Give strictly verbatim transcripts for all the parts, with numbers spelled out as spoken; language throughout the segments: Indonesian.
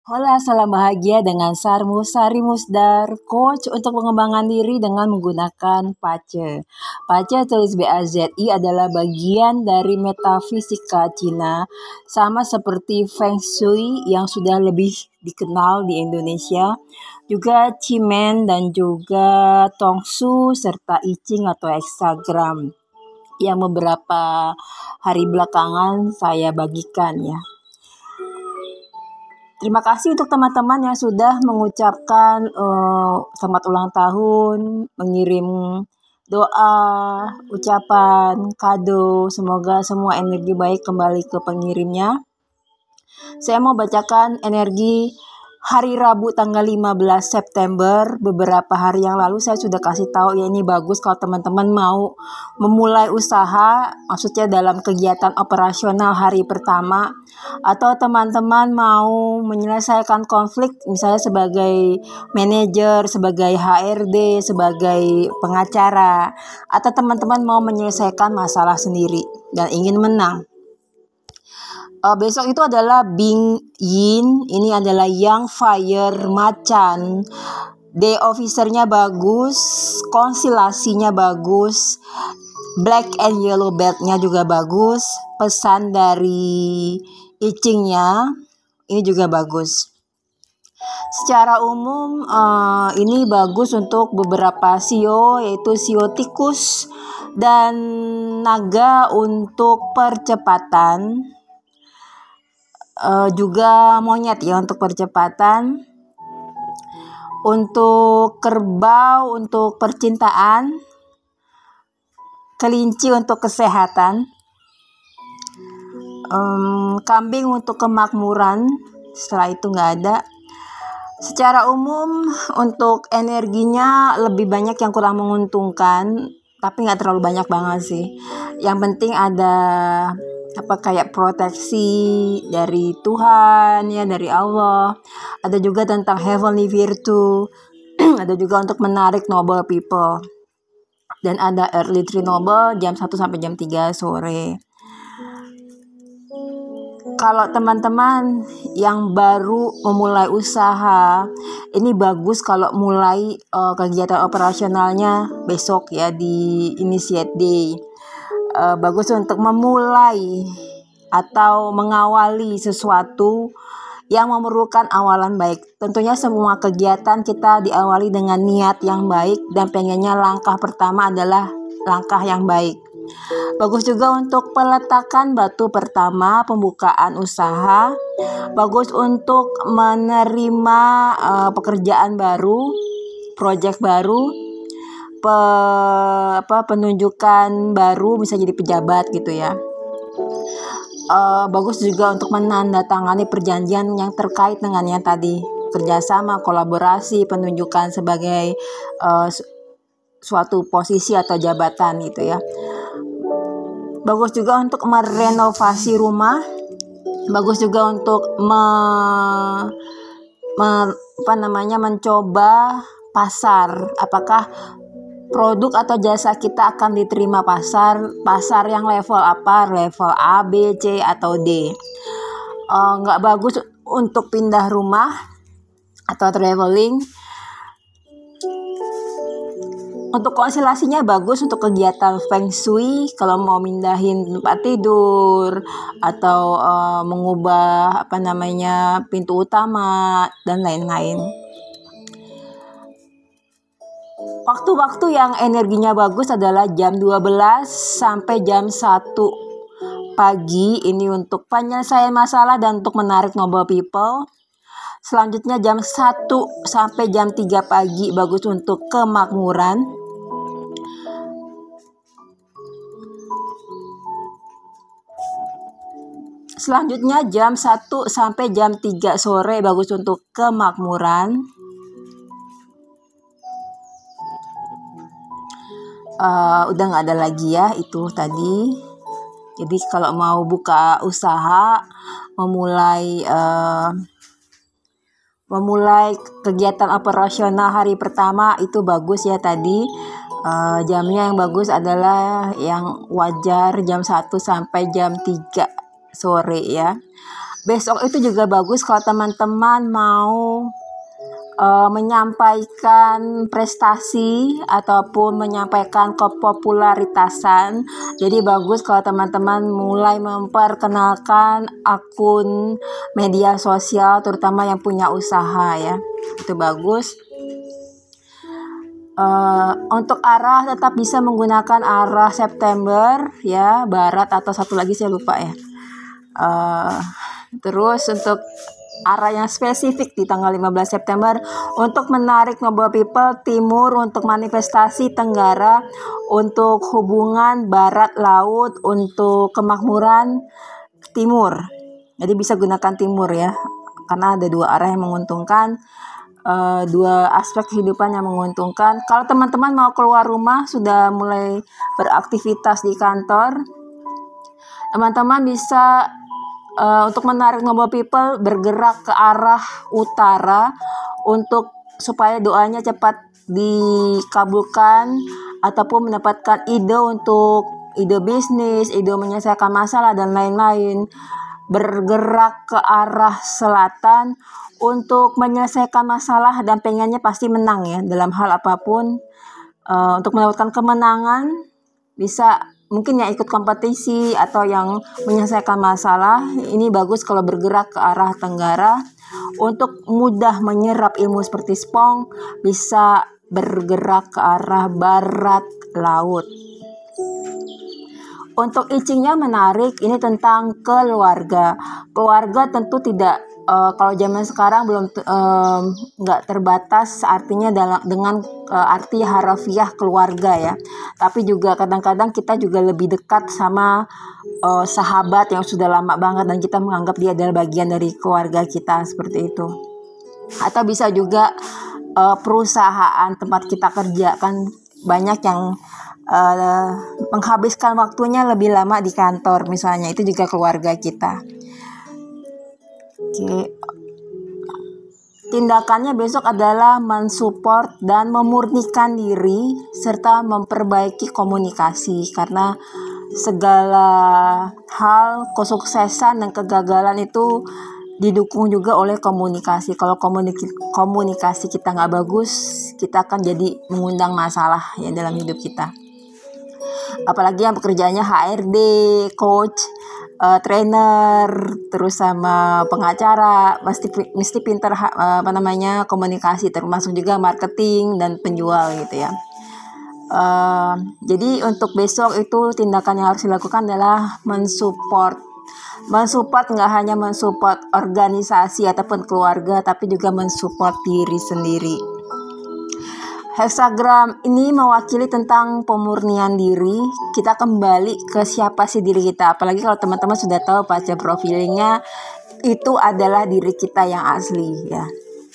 Hola, salam bahagia dengan Sarmus Sari Musdar, coach untuk pengembangan diri dengan menggunakan Pace. Pace tulis B A Z I adalah bagian dari metafisika Cina, sama seperti Feng Shui yang sudah lebih dikenal di Indonesia, juga Cimen dan juga Tongsu serta I Ching atau hexagram yang beberapa hari belakangan saya bagikan ya. Terima kasih untuk teman-teman yang sudah mengucapkan uh, selamat ulang tahun, mengirim doa, ucapan, kado. Semoga semua energi baik kembali ke pengirimnya. Saya mau bacakan energi hari Rabu tanggal lima belas September. Beberapa hari yang lalu saya sudah kasih tahu ya, ini bagus kalau teman-teman mau memulai usaha, maksudnya dalam kegiatan operasional hari pertama, atau teman-teman mau menyelesaikan konflik misalnya sebagai manajer, sebagai H R D, sebagai pengacara, atau teman-teman mau menyelesaikan masalah sendiri dan ingin menang. Uh, besok itu adalah Bing Yin, ini adalah Yang Fire Macan. Day officernya bagus, konstelasinya bagus, Black and Yellow Belt-nya juga bagus, pesan dari I Ching-nya ini juga bagus. Secara umum uh, ini bagus untuk beberapa sio, yaitu sio tikus dan naga untuk percepatan. Uh, juga monyet ya untuk percepatan, untuk kerbau untuk percintaan, kelinci untuk kesehatan, um, kambing untuk kemakmuran. Setelah itu nggak ada. Secara umum untuk energinya lebih banyak yang kurang menguntungkan, tapi nggak terlalu banyak banget sih. Yang penting ada apa kayak proteksi dari Tuhan ya, dari Allah. Ada juga tentang heavenly virtue. Ada juga untuk menarik noble people. Dan ada early tree noble jam satu sampai jam tiga sore. Kalau teman-teman yang baru memulai usaha, ini bagus kalau mulai uh, kegiatan operasionalnya besok ya di Initiate Day. Uh, bagus untuk memulai atau mengawali sesuatu yang memerlukan awalan baik. Tentunya semua kegiatan kita diawali dengan niat yang baik dan pengennya langkah pertama adalah langkah yang baik. Bagus juga untuk peletakan batu pertama pembukaan usaha. Bagus untuk menerima uh, pekerjaan baru, proyek baru, Pe, apa, penunjukan baru, bisa jadi pejabat gitu ya. Uh, bagus juga untuk menandatangani perjanjian yang terkait dengan yang tadi, kerjasama, kolaborasi, penunjukan sebagai uh, su- suatu posisi atau jabatan gitu ya. Bagus juga untuk merenovasi rumah. Bagus juga untuk me, me, apa namanya mencoba pasar. Apakah produk atau jasa kita akan diterima pasar, pasar yang level apa, level A, B, C, atau D. Uh, nggak bagus untuk pindah rumah atau traveling. Untuk konstelasinya bagus untuk kegiatan Feng Shui, kalau mau mindahin tempat tidur atau uh, mengubah apa namanya pintu utama dan lain-lain. Waktu-waktu yang energinya bagus adalah jam dua belas sampai jam satu pagi. Ini untuk penyelesaian masalah dan untuk menarik noble people. Selanjutnya jam satu sampai jam tiga pagi bagus untuk kemakmuran. Selanjutnya jam satu sampai jam tiga sore bagus untuk kemakmuran. Uh, udah nggak ada lagi ya itu tadi. Jadi kalau mau buka usaha, memulai uh, memulai kegiatan operasional hari pertama itu bagus ya tadi. Uh, jamnya yang bagus adalah yang wajar jam satu sampai jam tiga sore ya. Besok itu juga bagus kalau teman-teman mau uh, menyampaikan prestasi ataupun menyampaikan kepopularitasan. Jadi bagus kalau teman-teman mulai memperkenalkan akun media sosial, terutama yang punya usaha ya. Itu bagus. Uh, untuk arah tetap bisa menggunakan arah September ya, barat atau satu lagi saya lupa ya. Uh, terus untuk arah yang spesifik di tanggal lima belas September untuk menarik Noble People timur, untuk manifestasi tenggara, untuk hubungan barat laut, untuk kemakmuran timur. Jadi bisa gunakan timur ya, karena ada dua arah yang menguntungkan. Uh, dua aspek kehidupan yang menguntungkan. Kalau teman-teman mau keluar rumah, sudah mulai beraktivitas di kantor, teman-teman bisa uh, untuk menarik Noble People bergerak ke arah utara untuk supaya doanya cepat dikabulkan ataupun mendapatkan ide untuk ide bisnis, ide menyelesaikan masalah dan lain-lain. Bergerak ke arah selatan untuk menyelesaikan masalah dan pengennya pasti menang ya dalam hal apapun. Uh, untuk mendapatkan kemenangan bisa mungkin yang ikut kompetisi atau yang menyelesaikan masalah. Ini bagus kalau bergerak ke arah tenggara. Untuk mudah menyerap ilmu seperti Spong bisa bergerak ke arah barat laut. Untuk I Ching-nya menarik, ini tentang keluarga. Keluarga tentu tidak Uh, kalau zaman sekarang belum nggak uh, terbatas artinya dalam dengan uh, arti harafiah keluarga ya, tapi juga kadang-kadang kita juga lebih dekat sama uh, sahabat yang sudah lama banget dan kita menganggap dia adalah bagian dari keluarga kita, seperti itu. Atau bisa juga uh, perusahaan tempat kita kerja, kan banyak yang uh, menghabiskan waktunya lebih lama di kantor misalnya, itu juga keluarga kita. Oke. Tindakannya besok adalah mensupport dan memurnikan diri serta memperbaiki komunikasi, karena segala hal kesuksesan dan kegagalan itu didukung juga oleh komunikasi. Kalau komunik- komunikasi kita nggak bagus, kita akan jadi mengundang masalah ya dalam hidup kita. Apalagi yang pekerjaannya H R D, coach, Uh, trainer, terus sama pengacara, mesti mesti pintar uh, apa namanya komunikasi, termasuk juga marketing dan penjual gitu ya. Uh, jadi untuk besok itu tindakan yang harus dilakukan adalah mensupport, mensupport nggak hanya mensupport organisasi ataupun keluarga, tapi juga mensupport diri sendiri. Hexagram ini mewakili tentang pemurnian diri. Kita kembali ke siapa sih diri kita. Apalagi kalau teman-teman sudah tahu baca profilingnya, itu adalah diri kita yang asli ya.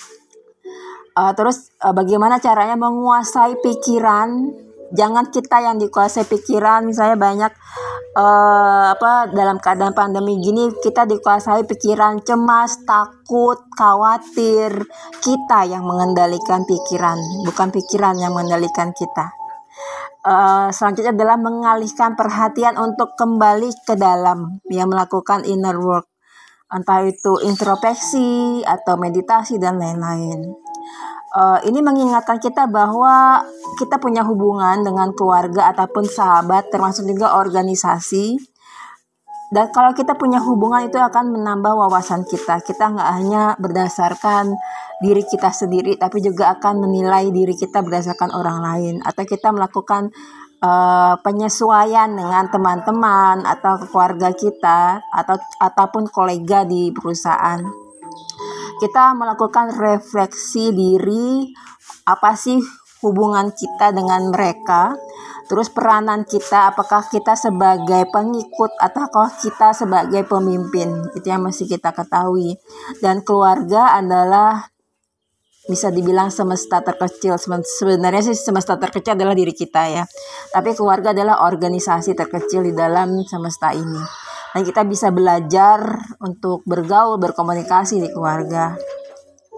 Uh, terus uh, bagaimana caranya menguasai pikiran? Jangan kita yang dikuasai pikiran. Misalnya banyak uh, apa dalam keadaan pandemi gini kita dikuasai pikiran cemas, takut, khawatir. Kita yang mengendalikan pikiran, bukan pikiran yang mengendalikan kita. Uh, selanjutnya adalah mengalihkan perhatian untuk kembali ke dalam, yang melakukan inner work, entah itu introspeksi atau meditasi dan lain-lain. Uh, ini mengingatkan kita bahwa kita punya hubungan dengan keluarga ataupun sahabat, termasuk juga organisasi. Dan kalau kita punya hubungan itu akan menambah wawasan kita. Kita nggak hanya berdasarkan diri kita sendiri, tapi juga akan menilai diri kita berdasarkan orang lain. Atau kita melakukan uh, penyesuaian dengan teman-teman atau keluarga kita atau ataupun kolega di perusahaan. Kita melakukan refleksi diri, apa sih hubungan kita dengan mereka, terus peranan kita, apakah kita sebagai pengikut atau kita sebagai pemimpin, itu yang mesti kita ketahui. Dan keluarga adalah bisa dibilang semesta terkecil. Sebenarnya sih semesta terkecil adalah diri kita ya, tapi keluarga adalah organisasi terkecil di dalam semesta ini. Dan kita bisa belajar untuk bergaul, berkomunikasi di keluarga.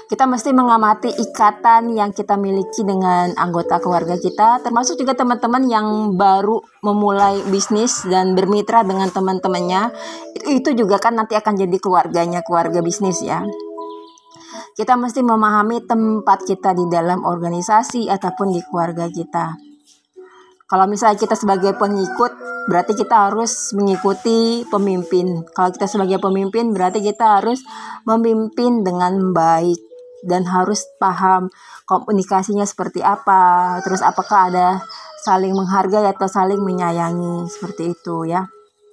Kita mesti mengamati ikatan yang kita miliki dengan anggota keluarga kita, termasuk juga teman-teman yang baru memulai bisnis dan bermitra dengan teman-temannya. Itu, itu juga kan nanti akan jadi keluarganya, keluarga bisnis ya. Kita mesti memahami tempat kita di dalam organisasi ataupun di keluarga kita. Kalau misalnya kita sebagai pengikut, berarti kita harus mengikuti pemimpin. Kalau kita sebagai pemimpin, berarti kita harus memimpin dengan baik dan harus paham komunikasinya seperti apa. Terus apakah ada saling menghargai atau saling menyayangi, seperti itu ya.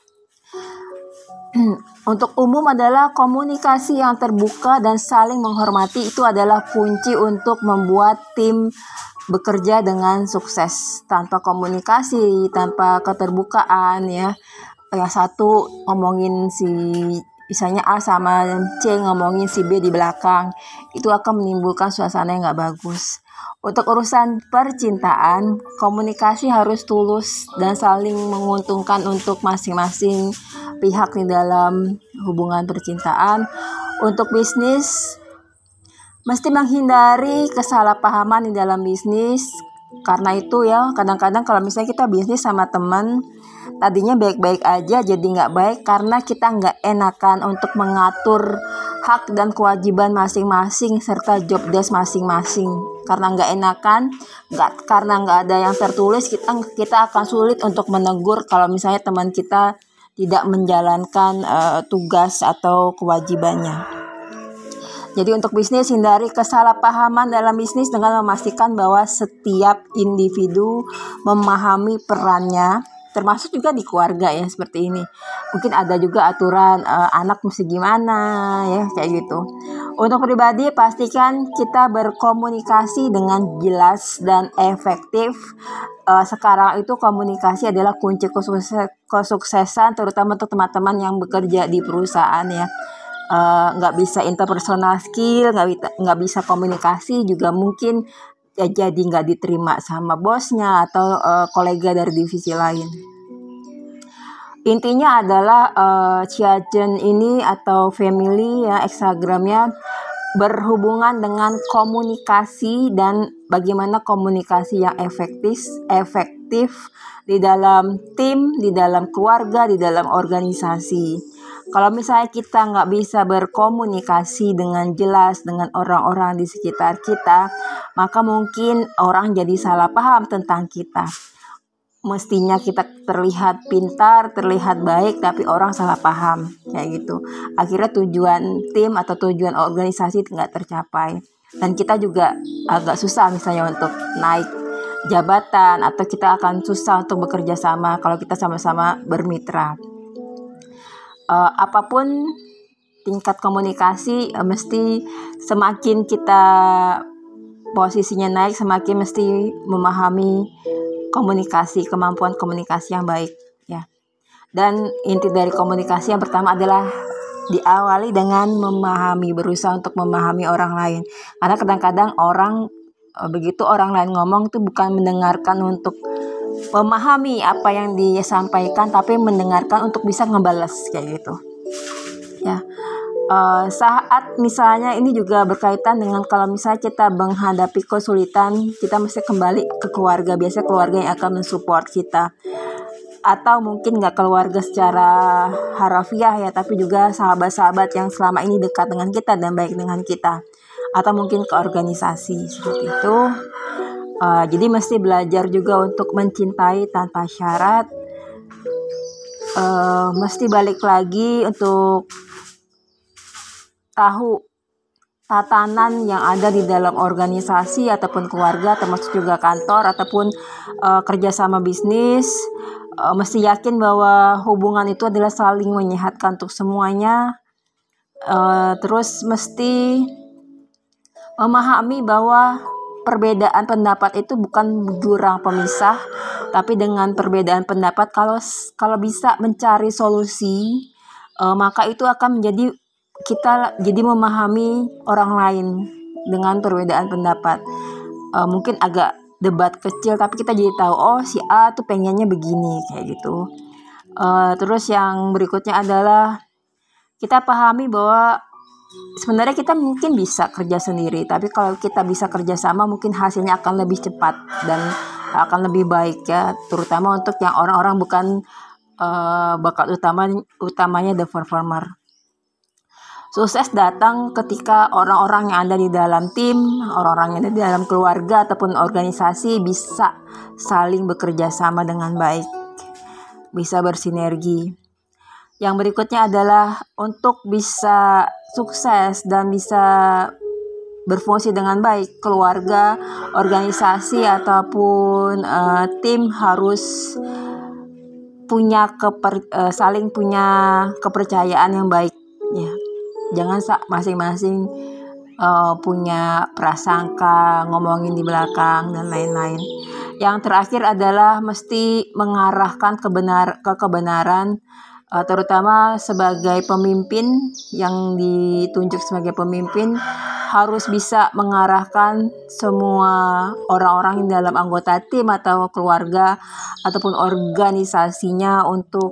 Untuk umum adalah komunikasi yang terbuka dan saling menghormati itu adalah kunci untuk membuat tim bekerja dengan sukses. Tanpa komunikasi, tanpa keterbukaan ya, yang satu ngomongin si misalnya A sama C ngomongin si B di belakang, itu akan menimbulkan suasana yang gak bagus. Untuk urusan percintaan, komunikasi harus tulus dan saling menguntungkan untuk masing-masing pihak di dalam hubungan percintaan. Untuk bisnis, mesti menghindari kesalahpahaman di dalam bisnis. Karena itu ya, kadang-kadang kalau misalnya kita bisnis sama teman, tadinya baik-baik aja jadi nggak baik karena kita nggak enakan untuk mengatur hak dan kewajiban masing-masing serta job desk masing-masing. Karena nggak enakan, nggak karena nggak ada yang tertulis, kita kita akan sulit untuk menegur kalau misalnya teman kita tidak menjalankan uh, tugas atau kewajibannya. Jadi untuk bisnis, hindari kesalahpahaman dalam bisnis dengan memastikan bahwa setiap individu memahami perannya, termasuk juga di keluarga ya, seperti ini. Mungkin ada juga aturan uh, anak mesti gimana ya, kayak gitu. Untuk pribadi, pastikan kita berkomunikasi dengan jelas dan efektif. Uh, sekarang itu komunikasi adalah kunci kesuksesan, terutama untuk teman-teman yang bekerja di perusahaan ya. Uh, nggak bisa interpersonal skill, nggak bisa nggak bisa komunikasi juga mungkin ya, jadi nggak diterima sama bosnya atau uh, kolega dari divisi lain. Intinya adalah uh, Ciajen ini atau family ya, Instagramnya berhubungan dengan komunikasi dan bagaimana komunikasi yang efektif, efektif di dalam tim, di dalam keluarga, di dalam organisasi. Kalau misalnya kita nggak bisa berkomunikasi dengan jelas dengan orang-orang di sekitar kita, maka mungkin orang jadi salah paham tentang kita. Mestinya kita terlihat pintar, terlihat baik, tapi orang salah paham, kayak gitu. Akhirnya tujuan tim atau tujuan organisasi nggak tercapai. Dan kita juga agak susah misalnya untuk naik jabatan, atau kita akan susah untuk bekerja sama kalau kita sama-sama bermitra. Uh, apapun tingkat komunikasi, uh, mesti semakin kita posisinya naik, semakin mesti memahami komunikasi, kemampuan komunikasi yang baik ya. Dan inti dari komunikasi yang pertama adalah diawali dengan memahami, berusaha untuk memahami orang lain. Karena kadang-kadang orang uh, begitu orang lain ngomong tuh bukan mendengarkan untuk memahami apa yang dia sampaikan, tapi mendengarkan untuk bisa ngebales kayak gitu ya. Uh, saat misalnya ini juga berkaitan dengan kalau misalnya kita menghadapi kesulitan, kita mesti kembali ke keluarga. Biasanya keluarga yang akan mensupport kita, atau mungkin nggak keluarga secara harafiah ya, tapi juga sahabat-sahabat yang selama ini dekat dengan kita dan baik dengan kita, atau mungkin ke organisasi seperti itu. Uh, jadi mesti belajar juga untuk mencintai tanpa syarat. Uh, mesti balik lagi untuk tahu tatanan yang ada di dalam organisasi ataupun keluarga, termasuk juga kantor ataupun uh, kerjasama bisnis. Uh, mesti yakin bahwa hubungan itu adalah saling menyehatkan untuk semuanya. Uh, terus mesti memahami bahwa perbedaan pendapat itu bukan jurang pemisah, tapi dengan perbedaan pendapat kalau kalau bisa mencari solusi, uh, maka itu akan menjadi kita jadi memahami orang lain dengan perbedaan pendapat. Uh, mungkin agak debat kecil, tapi kita jadi tahu oh si A tuh pengennya begini kayak gitu. Uh, terus yang berikutnya adalah kita pahami bahwa sebenarnya kita mungkin bisa kerja sendiri, tapi kalau kita bisa kerja sama mungkin hasilnya akan lebih cepat dan akan lebih baik ya, terutama untuk yang orang-orang bukan uh, bakat utama utamanya the performer. Sukses datang ketika orang-orang yang ada di dalam tim, orang-orang yang ada di dalam keluarga ataupun organisasi bisa saling bekerja sama dengan baik, bisa bersinergi. Yang berikutnya adalah untuk bisa sukses dan bisa berfungsi dengan baik, keluarga, organisasi ataupun uh, tim harus punya keper, uh, saling punya kepercayaan yang baik ya. Jangan masing-masing uh, punya prasangka, ngomongin di belakang dan lain-lain. Yang terakhir adalah mesti mengarahkan kebenar ke kebenaran, uh, terutama sebagai pemimpin yang ditunjuk sebagai pemimpin harus bisa mengarahkan semua orang-orang yang dalam anggota tim atau keluarga ataupun organisasinya untuk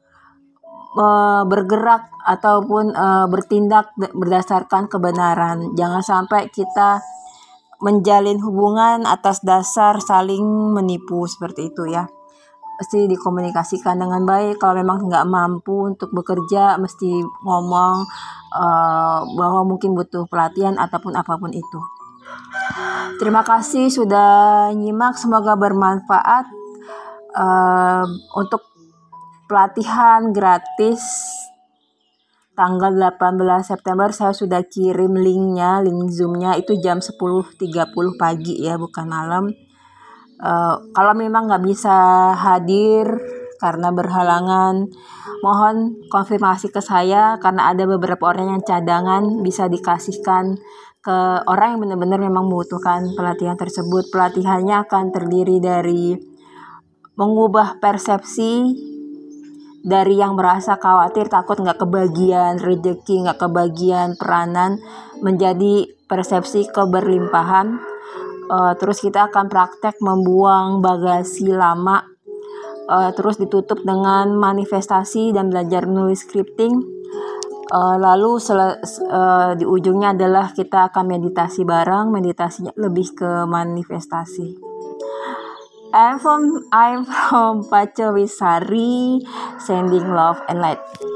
uh, bergerak ataupun uh, bertindak berdasarkan kebenaran. Jangan sampai kita menjalin hubungan atas dasar saling menipu seperti itu ya. Mesti dikomunikasikan dengan baik. Kalau memang nggak mampu untuk bekerja, mesti ngomong uh, bahwa mungkin butuh pelatihan ataupun apapun itu. Terima kasih sudah nyimak, semoga bermanfaat. Uh, untuk pelatihan gratis tanggal delapan belas September saya sudah kirim linknya, link zoomnya itu jam sepuluh tiga puluh pagi ya, bukan malam. Uh, kalau memang nggak bisa hadir karena berhalangan, mohon konfirmasi ke saya karena ada beberapa orang yang cadangan bisa dikasihkan ke orang yang benar-benar memang membutuhkan pelatihan tersebut. Pelatihannya akan terdiri dari mengubah persepsi dari yang merasa khawatir, takut nggak kebagian rezeki, nggak kebagian peranan, menjadi persepsi keberlimpahan. Uh, terus kita akan praktek membuang bagasi lama, uh, terus ditutup dengan manifestasi dan belajar nulis scripting. Uh, lalu sel- uh, di ujungnya adalah kita akan meditasi bareng, meditasinya lebih ke manifestasi. I'm from I'm from Pacewisari, sending love and light.